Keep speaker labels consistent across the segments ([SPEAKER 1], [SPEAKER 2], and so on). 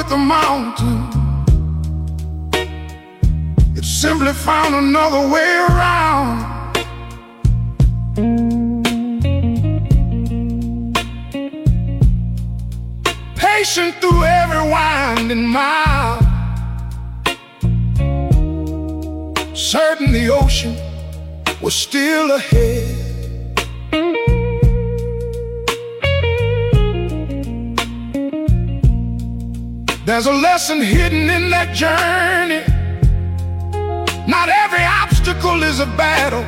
[SPEAKER 1] with the mountain. It simply found another way around. Patient through every winding mile, certain the ocean was still ahead. There's a lesson hidden in that journey. Not every obstacle is a battle.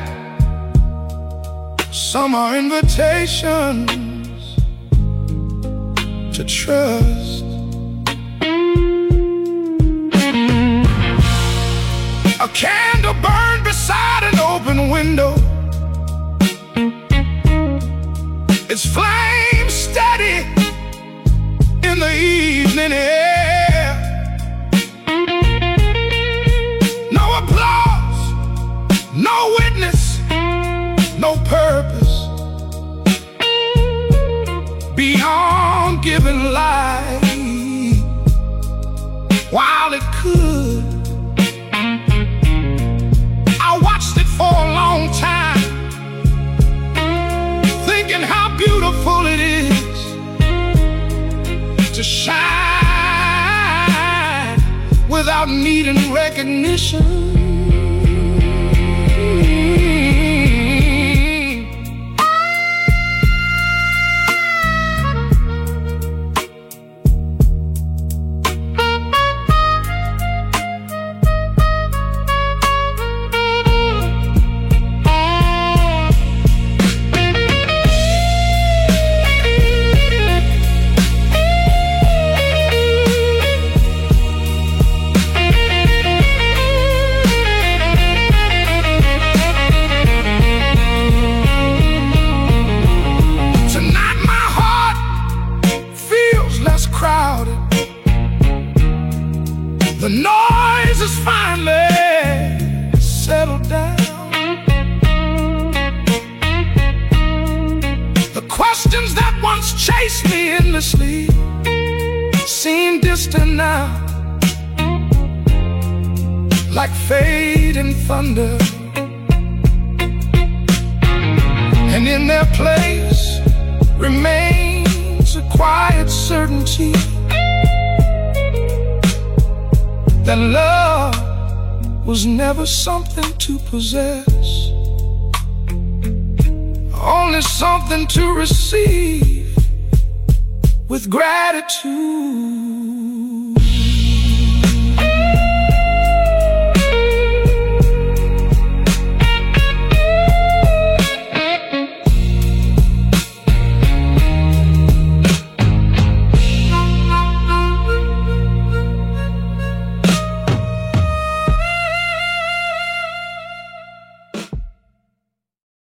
[SPEAKER 1] Some are invitations to trust. A candle burned beside an open window, its flame steady in the evening air. No applause, no witness, no purpose beyond giving life while it could. I watched it for a long time, thinking how beautiful it is to shine without needing recognition. Crowded, the noise has finally settled down. The questions that once chased me endlessly seem distant now, like fading thunder. And in their place remains a quiet certainty that love was never something to possess, only something to receive with gratitude.